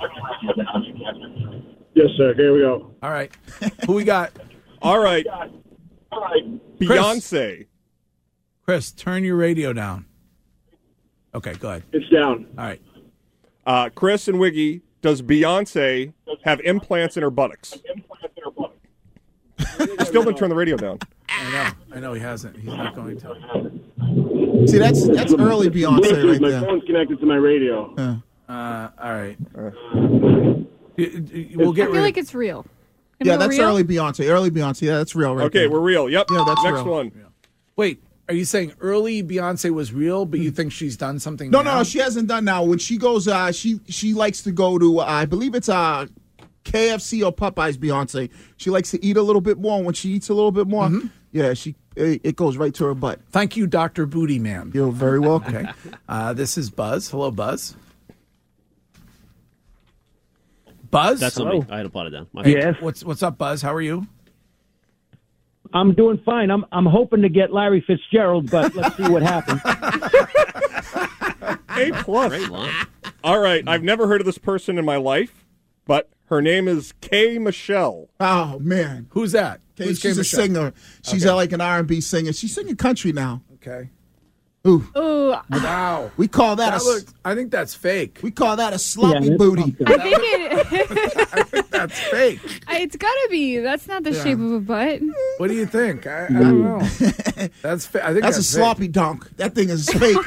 Yes, sir. Here we go. All right. Who we got? All right. Beyonce. Chris, turn your radio down. Okay, go ahead. It's down. All right. Chris and Wiggy, does Beyonce have implants in her buttocks? Still didn't turn the radio down. I know he hasn't. He's not going to. See, that's early Beyonce right My there. phone's connected to my radio. All right. I feel like it's real. Can Yeah, we go that's real? early Beyonce. Early Beyonce. Yeah, that's real right Okay, there. we're real. Yep. Yeah, that's Next real. one. Wait, are you saying early Beyonce was real, but you think she's done something No, now? no, she hasn't done now. When she goes, she likes to go to, I believe it's KFC or Popeyes. Beyonce. She likes to eat a little bit more. When she eats a little bit more, yeah, it goes right to her butt. Thank you, Dr. Booty Man. You're very welcome. Okay. This is Buzz. Hello, Buzz. Buzz? That's not me. I had to plot it down. Hey, yes. What's up, Buzz? How are you? I'm doing fine. I'm hoping to get Larry Fitzgerald, but let's see what happens. A+. Great line. All right. I've never heard of this person in my life, but her name is K. Michelle. Oh man, who's that? Who's She's K. a Michelle? singer. She's like an R&B singer. She's singing country now. Okay. Ooh. Ooh. Wow. We call that I think that's fake. We call that a sloppy booty. I think That's fake. it's gotta be. That's not the Yeah. shape of a butt. What do you think? I don't know. That's I think That's a fake. sloppy donk. That thing is fake.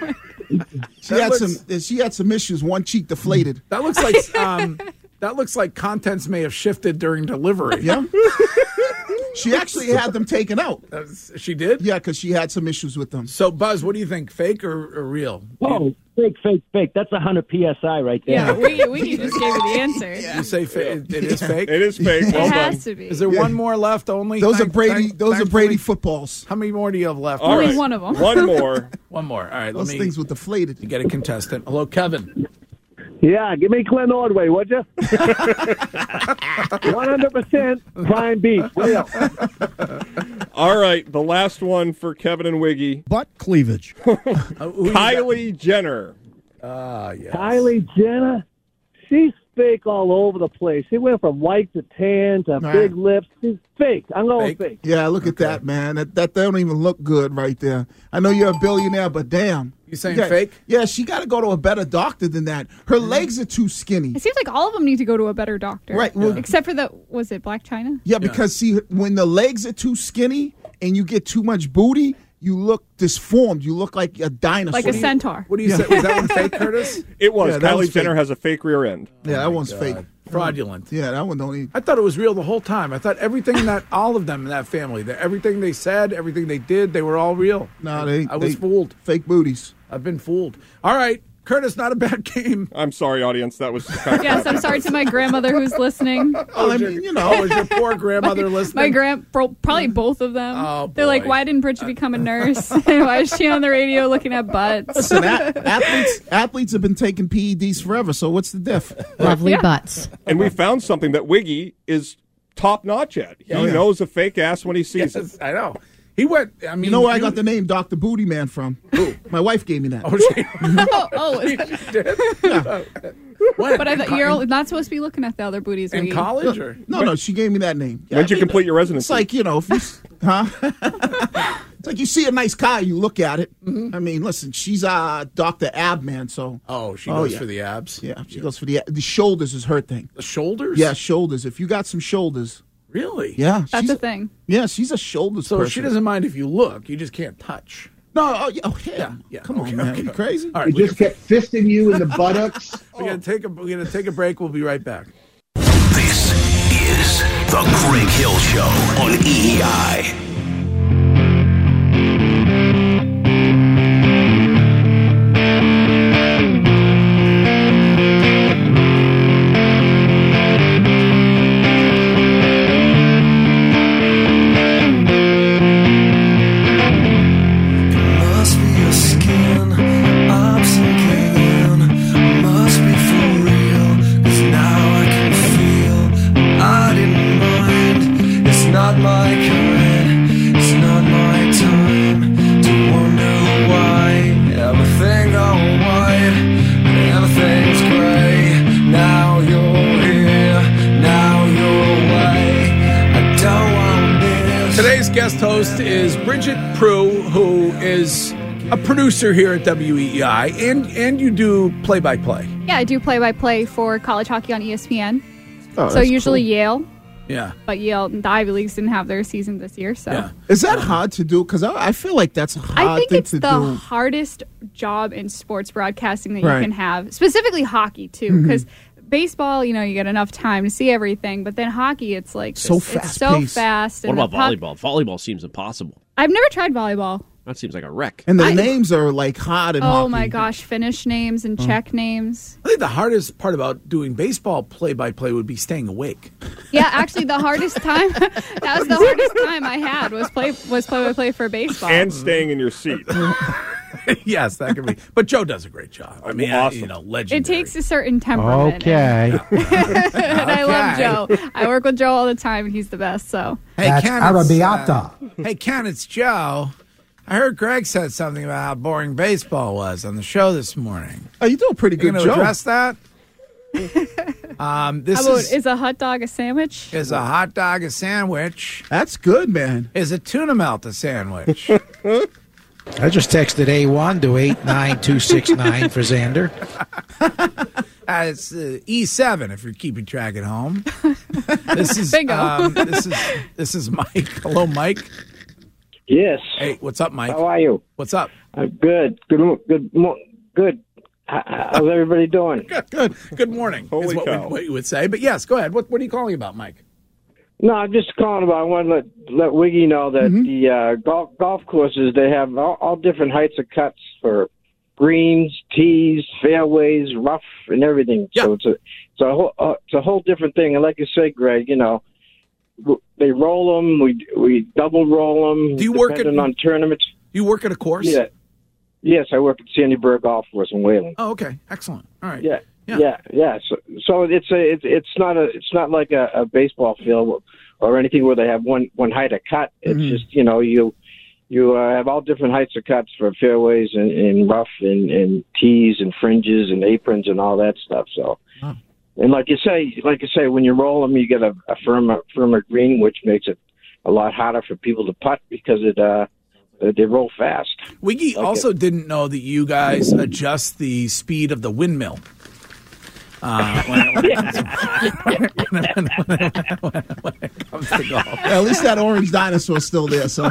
That She had some issues. One cheek deflated. That looks like that looks like contents may have shifted during delivery. Yeah. She actually had them taken out. She did? Yeah, because she had some issues with them. So, Buzz, what do you think? Fake or real? Oh, fake. That's 100 PSI right there. Yeah, we just gave you the answer. You say it is fake? It is fake. Well It done. has to be. Is there one more left only? Those are Brady footballs. How many more do you have left? All Only right. one of them. One more. One more. All right. Those things with deflated. You get a contestant. Hello, Kevin. Yeah, give me Clint Ordway, would you? 100% prime beef. Real. All right, the last one for Kevin and Wiggy. Butt cleavage. Kylie Jenner. Yes. Kylie Jenner, she's fake all over the place. She went from white to tan to big lips. She's fake. I'm going fake. Yeah, look at that, man. That don't even look good right there. I know you're a billionaire, but damn. You saying fake? Yeah, she got to go to a better doctor than that. Her legs are too skinny. It seems like all of them need to go to a better doctor. Right. Well, Except for was it Black China? Yeah, because see, when the legs are too skinny and you get too much booty, you look disformed. You look like a dinosaur. Like a centaur. What do you say? Was that one fake, Curtis? It was. Yeah, that Kylie was Jenner fake. has a fake rear end. Yeah, that one's God. fake. Fraudulent. Yeah, that one don't even. I thought it was real the whole time. I thought everything all of them in that family, everything they said, everything they did, they were all real. No, I was fooled. Fake booties. I've been fooled. All right, Curtis, not a bad game. I'm sorry, audience. That was kind of Yes, I'm sorry to my grandmother who's listening. I mean, you know. Is your poor grandmother listening? My probably both of them. Oh, They're like, boy. why didn't Bridget become a nurse? Why is she on the radio looking at butts? Listen, athletes have been taking PEDs forever, so what's the diff? Lovely butts. And we found something that Wiggy is top notch at. He knows a fake ass when he sees it. Yes, I know. He went. I mean, You know where I got the name Dr. Booty Man from? My wife gave me that. But I thought you're not supposed to be looking at the other booties. In Wiggy. college, or No, she gave me that name. When'd you complete your residency? It's like, you know, if you, it's like you see a nice car, you look at it. I mean, listen, she's Dr. Abman, so. she goes for the abs. Yeah, she goes for the shoulders is her thing. The shoulders? Yeah, shoulders. If you got some shoulders. Really? Yeah. That's a thing. Yeah, she's a shoulders So person. she doesn't mind if you look. You just can't touch. No, yeah. Come on, man. Are you crazy? All right, He just kept fisting you in the buttocks. We're gonna take a break. We'll be right back. This is the Greg Hill Show on EEI. Must be your skin, I'm sinking in. Must be for real, 'cause now I can feel I didn't mind. It's not my kind, it's not my time to wonder why everything all white, everything's gray. Now you're here, now you're away. I don't want this. Today's guest host is Bridget Prue, who is a producer here at WEEI, and you do play-by-play. Yeah, I do play-by-play for college hockey on ESPN. Oh, So that's usually cool. Yale, Yeah. but Yale, the Ivy Leagues didn't have their season this year, so. Is that hard to do? Because I feel like that's a hard I think thing it's to the do. hardest job in sports broadcasting that Right. you can have, specifically hockey too, Mhm. because baseball, you get enough time to see everything, but then hockey, it's like So it's so fast-paced. fast. What and about the puck- volleyball? Volleyball seems impossible. I've never tried volleyball. That seems like a wreck. And the names are like hard and Oh hockey. my gosh, Finnish names and Czech names. I think the hardest part about doing baseball play-by-play would be staying awake. Yeah, actually, the hardest time that was the hardest time I had was play by play for baseball. And staying in your seat. Yes, that could be. But Joe does a great job. I mean, Awesome. legendary. It takes a certain temperament. Okay. And I love Okay. Joe. I work with Joe all the time, and he's the best. So Hey, That's Ken, Arrabbiata. hey, Ken, it's Joe. I heard Greg said something about how boring baseball was on the show this morning. Oh, you do a pretty You good going to job. address that? This how about, is is a hot dog a sandwich? a hot dog a sandwich? That's good, man. Is a tuna melt a sandwich? I just texted A1 to 89269 for Xander. It's E7 if you're keeping track at home. This is Bingo. This is Mike. Hello, Mike. Yes. Hey, what's up, Mike? How are you? What's up? Good. Good. How's everybody doing? Good. Good morning. Holy is cow. what you would say. But yes, go ahead. What are you calling about, Mike? No, I'm just calling about. I want to let Wiggy know that the golf courses, they have all different heights of cuts for greens, tees, fairways, rough, and everything. Yeah. So it's a whole different thing. And like you say, Greg, they roll them. We double roll them. Do you work on tournaments? Do you work at a course? Yeah. Yes, I work at Sandy Burr Golf Course in Wayland. Oh, okay, excellent. All right. Yeah. So it's not like a baseball field or anything where they have one height of cut. It's just you have all different heights of cuts for fairways and rough and tees and fringes and aprons and all that stuff. So, and like you say, when you roll them, you get a firmer green, which makes it a lot harder for people to putt because they roll fast. Wiggy also didn't know that you guys adjust the speed of the windmill. When it comes to golf. At least that orange dinosaur is still there. So,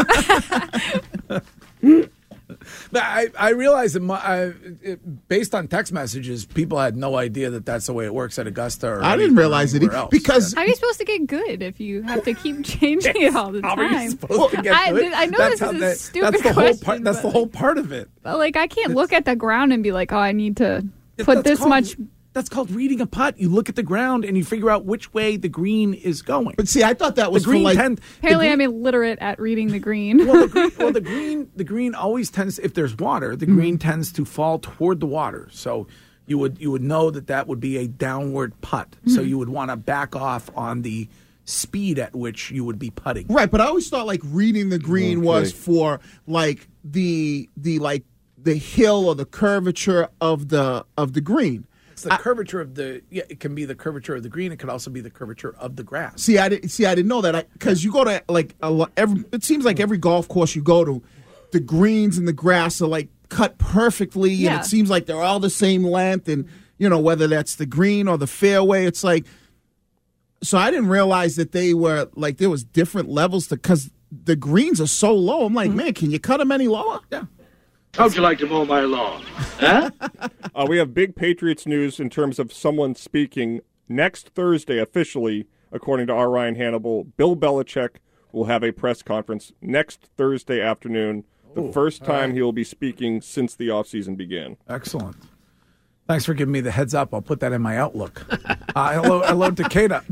I realized that based on text messages, people had no idea that that's the way it works at Augusta. I didn't realize it because how are you supposed to get good if you have to keep changing it all the time? How are you supposed to get good? I know this is a stupid question. That's the whole part of it. But I can't look at the ground and be like, oh, I need to put this much. That's called reading a putt. You look at the ground and you figure out which way the green is going. But see, I thought that was apparently, I'm illiterate at reading the green. The green always tends, if there's water, the green tends to fall toward the water. So you would know that would be a downward putt. So you would want to back off on the speed at which you would be putting. Right, but I always thought reading the green was for the hill or the curvature of the green. The curvature of it can be the curvature of the green. It could also be the curvature of the grass. See, I didn't know that because you go to it seems like every golf course you go to, the greens and the grass are cut perfectly, and it seems like they're all the same length, and whether that's the green or the fairway, it's so I didn't realize that they were there was different levels because the greens are so low. I'm like, man, can you cut them any lower? Yeah. How'd you like to mow my lawn? Huh? We have big Patriots news in terms of someone speaking next Thursday officially, according to our Ryan Hannibal. Bill Belichick will have a press conference next Thursday afternoon, the first time he will be speaking since the offseason began. Excellent. Thanks for giving me the heads up. I'll put that in my Outlook. Hello, Dakota.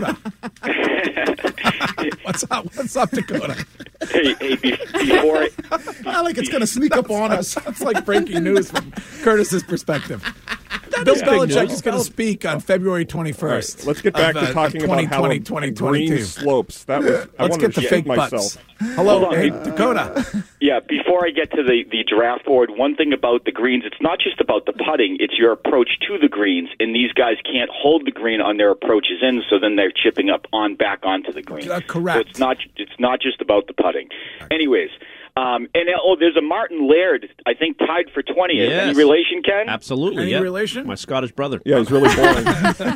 What's up, Dakota? Hey, before I like it's going to sneak up on us. It's like breaking news from Curtis's perspective. Bill Belichick is going to speak on February 21st. Right, let's get back to talking about how green slopes. Let's get the fake butts. Hello, Dakota. Yeah, before I get to the draft board, one thing about the greens, it's not just about the putting, it's your approach to the greens, and these guys can't hold the green on their approaches in, so then they're chipping up back onto the green. Correct. So it's not just about the putting. Anyways, there's a Martin Laird, I think, tied for 20th. Yes. Any relation, Ken? Absolutely. Any relation? My Scottish brother. Yeah, he's really boring.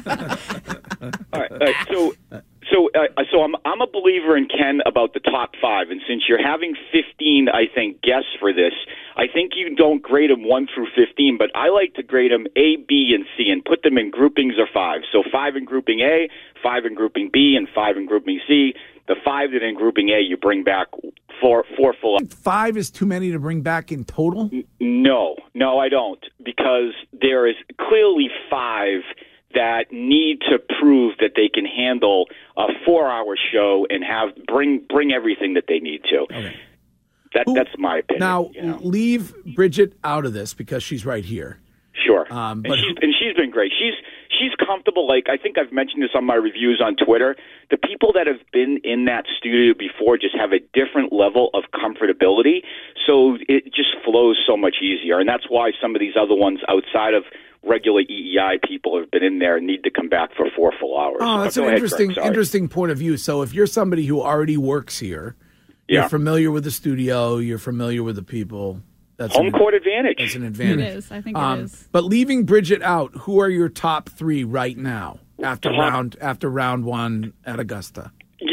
All right. So I'm a believer in Ken about the top 5, and since you're having 15, I think, guests for this, I think you don't grade them 1 through 15, but I like to grade them A, B, and C, and put them in groupings of 5. So 5 in grouping A, 5 in grouping B, and 5 in grouping C. The 5 that in grouping A, you bring back four full. 5 is too many to bring back in total? No, I don't, because there is clearly 5 that need to prove that they can handle a 4-hour show and bring everything that they need to. Okay. That's my opinion. Now, leave Bridget out of this because she's right here. Sure. And she's been great. She's comfortable. I think I've mentioned this on my reviews on Twitter. The people that have been in that studio before just have a different level of comfortability, so it just flows so much easier. And that's why some of these other ones outside of regular EEI people have been in there and need to come back for 4 full hours. Oh, that's an interesting point of view. So if you're somebody who already works here, you're familiar with the studio, you're familiar with the people. That's home court advantage. That's an advantage. It is. I think it is. But leaving Bridget out, who are your top 3 right now after round 1 at Augusta?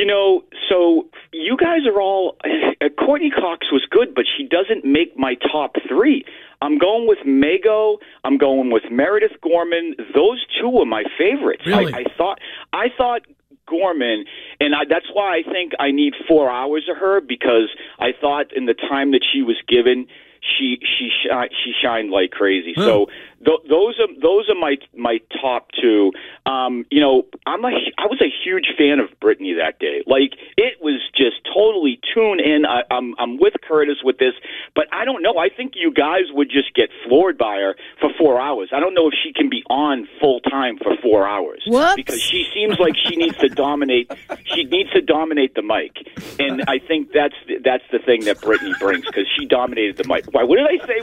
So you guys are all. Courtney Cox was good, but she doesn't make my top 3. I'm going with Mago. I'm going with Meredith Gorman. Those 2 were my favorites. Really? I thought Gorman, and that's why I think I need 4 hours of her, because I thought in the time that she was given, she shined like crazy. So those are my top two. You know, I was a huge fan of Brittany that day. Like, it was just totally tuned in. I'm with Curtis with this, but I don't know. I think you guys would just get floored by her for 4 hours. I don't know if she can be on full time for 4 hours. Whoops. Because she seems like she needs to dominate. She needs to dominate the mic, and I think that's the thing that Brittany brings, because she dominated the mic. Why? What did I say?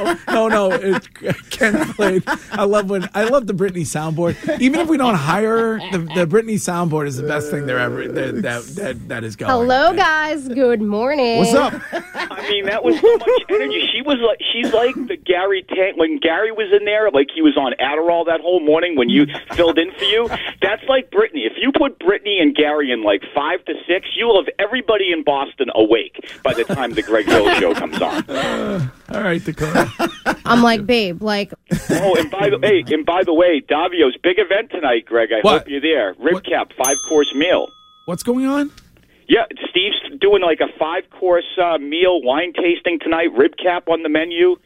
No. It's Ken played. I love the Britney soundboard. Even if we don't hire her, the Britney soundboard is the best thing there ever that is going. Hello, guys. Good morning. What's up? I mean, that was so much energy. She's like the Gary Tank when Gary was in there, like he was on Adderall that whole morning when you filled in for you. That's like Brittany. If you put Brittany and Gary in like 5 to 6, you'll have everybody in Boston awake by the time the Greg Hill show comes on. All right, Dakota. I'm like, babe, like. Oh, and by the way, Davio's big event tonight, Greg. I hope you're there. Rib cap, 5-course meal. What's going on? Yeah, Steve's doing like a 5-course meal, wine tasting tonight. Rib cap on the menu.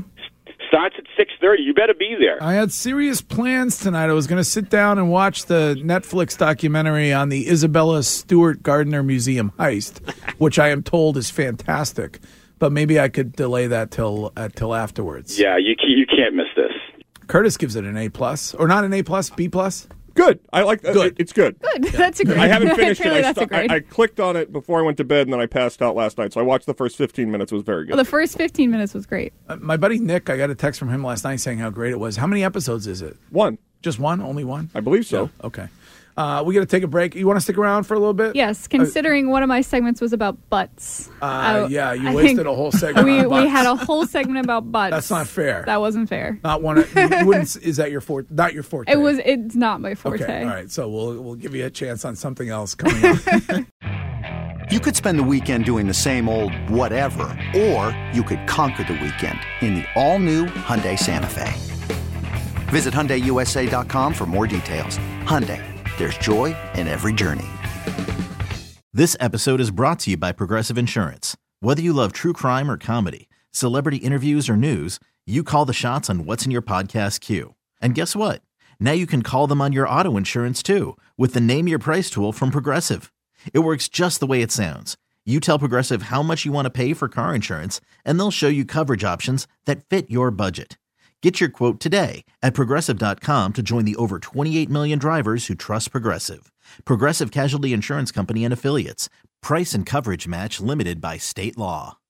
Starts at 6:30. You better be there. I had serious plans tonight. I was going to sit down and watch the Netflix documentary on the Isabella Stewart Gardner Museum heist, which I am told is fantastic. But maybe I could delay that till afterwards. Yeah, you can't miss this. Curtis gives it an A+, or not an A+, B+. Good. I like that. Good. It's good. Good. That's a great. I haven't finished Clearly, it. that's a great. I clicked on it before I went to bed, and then I passed out last night. So I watched the first 15 minutes. It was very good. Well, the first 15 minutes was great. My buddy Nick, I got a text from him last night saying how great it was. How many episodes is it? One. Just one? Only one? I believe so. Yeah. Okay. We got to take a break. You want to stick around for a little bit? Yes, considering one of my segments was about butts. Yeah, you wasted a whole segment on butts. We had a whole segment about butts. That's not fair. That wasn't fair. Not one. You wouldn't. Is that your forte? Not your forte. It's not my forte. Okay. All right. So we'll give you a chance on something else coming up. You could spend the weekend doing the same old whatever, or you could conquer the weekend in the all-new Hyundai Santa Fe. Visit HyundaiUSA.com for more details. Hyundai. There's joy in every journey. This episode is brought to you by Progressive Insurance. Whether you love true crime or comedy, celebrity interviews or news, you call the shots on what's in your podcast queue. And guess what? Now you can call them on your auto insurance too with the Name Your Price tool from Progressive. It works just the way it sounds. You tell Progressive how much you want to pay for car insurance, and they'll show you coverage options that fit your budget. Get your quote today at Progressive.com to join the over 28 million drivers who trust Progressive. Progressive Casualty Insurance Company and Affiliates. Price and coverage match limited by state law.